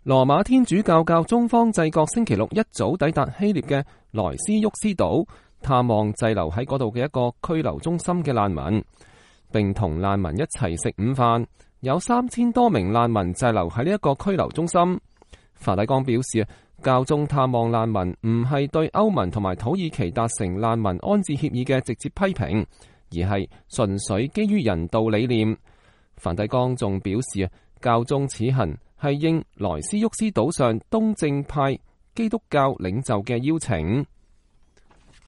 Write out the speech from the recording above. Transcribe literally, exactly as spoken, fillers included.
羅馬天主教教宗方濟各星期六一早抵達希臘嘅萊斯沃斯島，探望滯留喺嗰度嘅一個拘留中心嘅難民，並同難民一齊食午飯。有三千多名難民滯留喺呢一個拘留中心。梵蒂岡表示，教宗探望難民唔係對歐盟同埋土耳其達成難民安置協議嘅直接批評，而係純粹基於人道理念。梵蒂岡仲表示，教宗此行係應萊斯沃斯島上東正派基督教領袖嘅邀請。